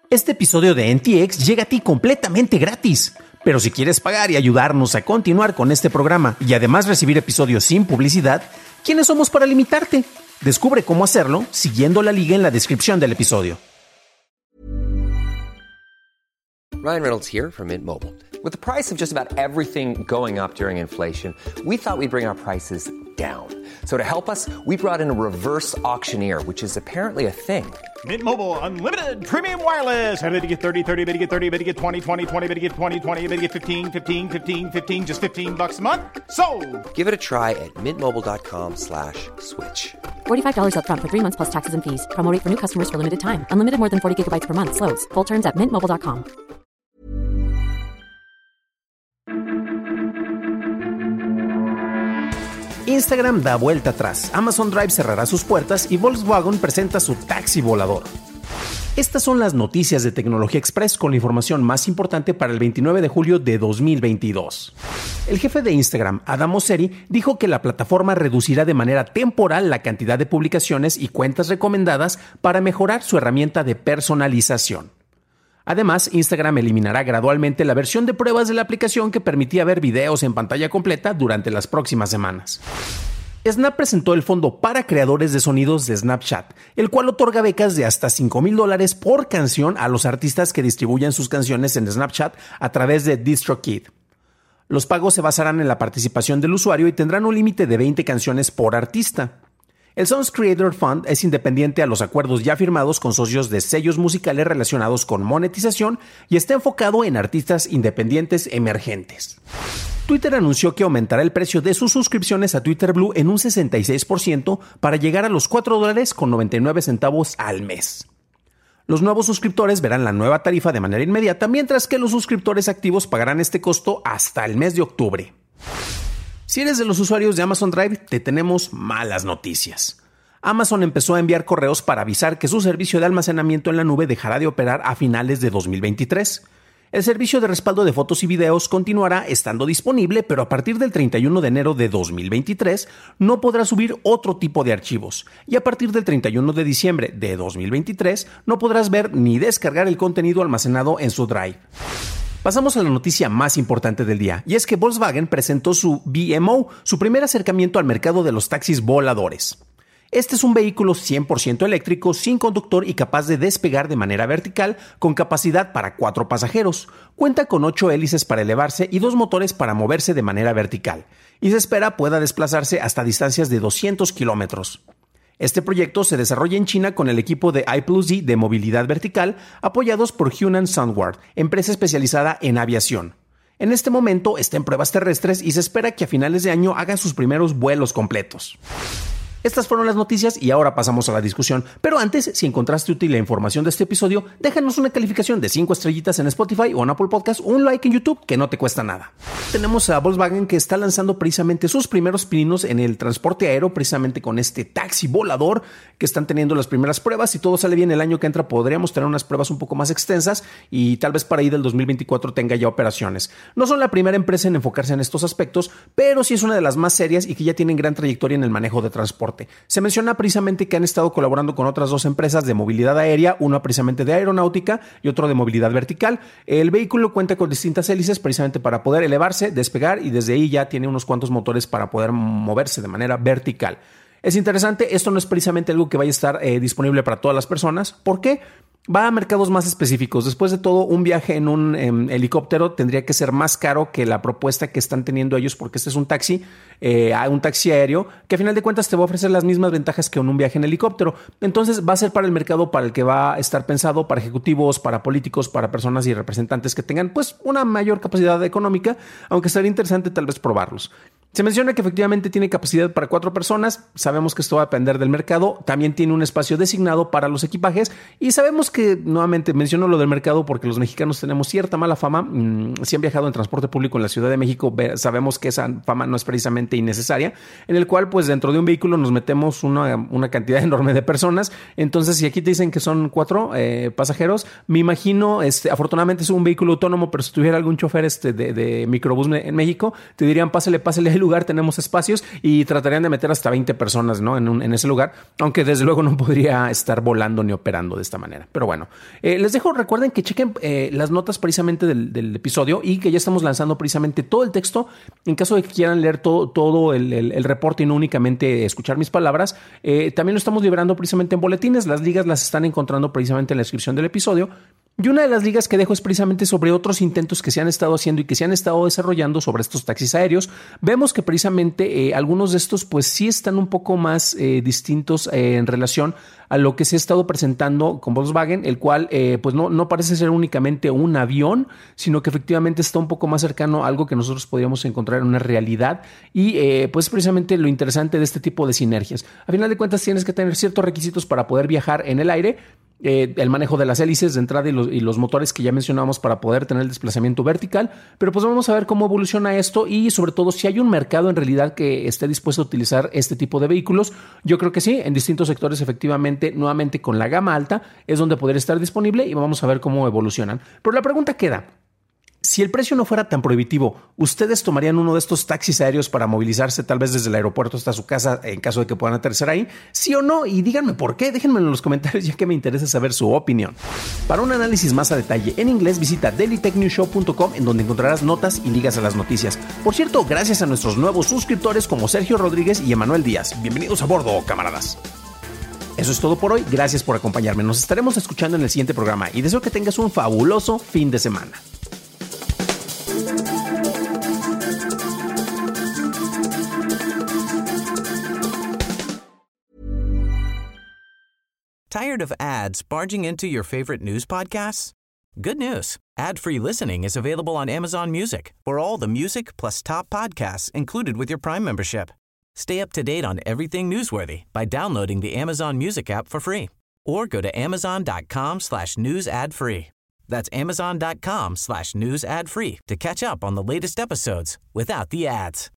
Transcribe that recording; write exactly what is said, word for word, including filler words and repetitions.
Este episodio de N T X llega a ti completamente gratis. Pero si quieres pagar y ayudarnos a continuar con este programa y además recibir episodios sin publicidad, ¿quiénes somos para limitarte? Descubre cómo hacerlo siguiendo la liga en la descripción del episodio. Ryan Reynolds here from Mint Mobile. With the price of just about everything going up during inflation, we thought we'd bring our prices down. So to help us, we brought in a reverse auctioneer, which is apparently a thing. Mint Mobile Unlimited Premium Wireless. How to get thirty, thirty, how to get thirty, how to get twenty, twenty, twenty, how to get twenty, twenty, how to get fifteen, fifteen, fifteen, fifteen, just fifteen bucks a month? Sold! Give it a try at mintmobile.com slash switch. forty-five dollars up front for three months plus taxes and fees. Promo rate for new customers for limited time. Unlimited more than forty gigabytes per month. Slows full terms at mint mobile dot com. Instagram da vuelta atrás, Amazon Drive cerrará sus puertas y Volkswagen presenta su taxi volador. Estas son las noticias de Tecnología Express con la información más importante para el veintinueve de julio de dos mil veintidós. El jefe de Instagram, Adam Mosseri, dijo que la plataforma reducirá de manera temporal la cantidad de publicaciones y cuentas recomendadas para mejorar su herramienta de personalización. Además, Instagram eliminará gradualmente la versión de pruebas de la aplicación que permitía ver videos en pantalla completa durante las próximas semanas. Snap presentó el fondo para creadores de sonidos de Snapchat, el cual otorga becas de hasta cinco mil dólares por canción a los artistas que distribuyan sus canciones en Snapchat a través de DistroKid. Los pagos se basarán en la participación del usuario y tendrán un límite de veinte canciones por artista. El Songs Creator Fund es independiente a los acuerdos ya firmados con socios de sellos musicales relacionados con monetización y está enfocado en artistas independientes emergentes. Twitter anunció que aumentará el precio de sus suscripciones a Twitter Blue en un sesenta y seis por ciento para llegar a los cuatro dólares con noventa y nueve centavos al mes. Los nuevos suscriptores verán la nueva tarifa de manera inmediata, mientras que los suscriptores activos pagarán este costo hasta el mes de octubre. Si eres de los usuarios de Amazon Drive, te tenemos malas noticias. Amazon empezó a enviar correos para avisar que su servicio de almacenamiento en la nube dejará de operar a finales de dos mil veintitrés. El servicio de respaldo de fotos y videos continuará estando disponible, pero a partir del treinta y uno de enero de dos mil veintitrés no podrá subir otro tipo de archivos, y a partir del treinta y uno de diciembre de dos mil veintitrés no podrás ver ni descargar el contenido almacenado en su Drive. Pasamos a la noticia más importante del día, y es que Volkswagen presentó su V M O, su primer acercamiento al mercado de los taxis voladores. Este es un vehículo cien por ciento eléctrico, sin conductor y capaz de despegar de manera vertical, con capacidad para cuatro pasajeros. Cuenta con ocho hélices para elevarse y dos motores para moverse de manera vertical, y se espera pueda desplazarse hasta distancias de doscientos kilómetros. Este proyecto se desarrolla en China con el equipo de I plus D de movilidad vertical, apoyados por Hunan Soundward, empresa especializada en aviación. En este momento está en pruebas terrestres y se espera que a finales de año hagan sus primeros vuelos completos. Estas fueron las noticias y ahora pasamos a la discusión. Pero antes, si encontraste útil la información de este episodio, déjanos una calificación de cinco estrellitas en Spotify o en Apple Podcast o un like en YouTube, que no te cuesta nada. Tenemos a Volkswagen que está lanzando precisamente sus primeros pininos en el transporte aéreo, precisamente con este taxi volador que están teniendo las primeras pruebas. Si todo sale bien el año que entra, podríamos tener unas pruebas un poco más extensas y tal vez para ahí del dos mil veinticuatro tenga ya operaciones. No son la primera empresa en enfocarse en estos aspectos, pero sí es una de las más serias y que ya tienen gran trayectoria en el manejo de transporte. Se menciona precisamente que han estado colaborando con otras dos empresas de movilidad aérea, una precisamente de aeronáutica y otro de movilidad vertical. El vehículo cuenta con distintas hélices precisamente para poder elevarse, despegar, y desde ahí ya tiene unos cuantos motores para poder moverse de manera vertical. Es interesante, esto no es precisamente algo que vaya a estar eh, disponible para todas las personas. ¿Por qué? Va a mercados más específicos. Después de todo, un viaje en un eh, helicóptero tendría que ser más caro que la propuesta que están teniendo ellos, porque este es un taxi, eh, un taxi aéreo, que a final de cuentas te va a ofrecer las mismas ventajas que en un viaje en helicóptero. Entonces va a ser para el mercado para el que va a estar pensado, para ejecutivos, para políticos, para personas y representantes que tengan pues una mayor capacidad económica, aunque sería interesante tal vez probarlos. Se menciona que efectivamente tiene capacidad para cuatro personas. Sabemos que esto va a depender del mercado. También tiene un espacio designado para los equipajes. Y sabemos que, nuevamente, menciono lo del mercado porque los mexicanos tenemos cierta mala fama. Mm, si han viajado en transporte público en la Ciudad de México, sabemos que esa fama no es precisamente innecesaria. En el cual, pues, dentro de un vehículo nos metemos una, una cantidad enorme de personas. Entonces, si aquí te dicen que son cuatro eh, pasajeros, me imagino, este, afortunadamente es un vehículo autónomo, pero si tuviera algún chofer este, de, de microbús en México, te dirían, pásale, pásale el lugar tenemos espacios y tratarían de meter hasta veinte personas, ¿no? En, un, en ese lugar, aunque desde luego no podría estar volando ni operando de esta manera. Pero bueno, eh, les dejo, recuerden que chequen eh, las notas precisamente del, del episodio y que ya estamos lanzando precisamente todo el texto en caso de que quieran leer todo, todo el, el, el reporte y no únicamente escuchar mis palabras. Eh, también lo estamos liberando precisamente en boletines. Las ligas las están encontrando precisamente en la descripción del episodio. Y una de las ligas que dejo es precisamente sobre otros intentos que se han estado haciendo y que se han estado desarrollando sobre estos taxis aéreos. Vemos que precisamente eh, algunos de estos pues sí están un poco más eh, distintos eh, en relación a lo que se ha estado presentando con Volkswagen, el cual eh, pues no, no parece ser únicamente un avión, sino que efectivamente está un poco más cercano a algo que nosotros podríamos encontrar en una realidad y eh, pues precisamente lo interesante de este tipo de sinergias. A final de cuentas tienes que tener ciertos requisitos para poder viajar en el aire. Eh, el manejo de las hélices de entrada y los, y los motores que ya mencionamos para poder tener el desplazamiento vertical, pero pues vamos a ver cómo evoluciona esto y sobre todo si hay un mercado en realidad que esté dispuesto a utilizar este tipo de vehículos. Yo creo que sí, en distintos sectores efectivamente, nuevamente con la gama alta es donde podría estar disponible y vamos a ver cómo evolucionan. Pero la pregunta queda: si el precio no fuera tan prohibitivo, ¿ustedes tomarían uno de estos taxis aéreos para movilizarse tal vez desde el aeropuerto hasta su casa en caso de que puedan aterrizar ahí? ¿Sí o no? Y díganme por qué, déjenmelo en los comentarios ya que me interesa saber su opinión. Para un análisis más a detalle en inglés visita daily tech news show punto com en donde encontrarás notas y ligas a las noticias. Por cierto, gracias a nuestros nuevos suscriptores como Sergio Rodríguez y Emanuel Díaz. Bienvenidos a bordo, camaradas. Eso es todo por hoy, gracias por acompañarme. Nos estaremos escuchando en el siguiente programa y deseo que tengas un fabuloso fin de semana. Tired of ads barging into your favorite news podcasts? Good news. Ad-free listening is available on Amazon Music for all the music plus top podcasts included with your Prime membership. Stay up to date on everything newsworthy by downloading the Amazon Music app for free or go to amazon.com slash news ad free. That's amazon.com slash news ad free to catch up on the latest episodes without the ads.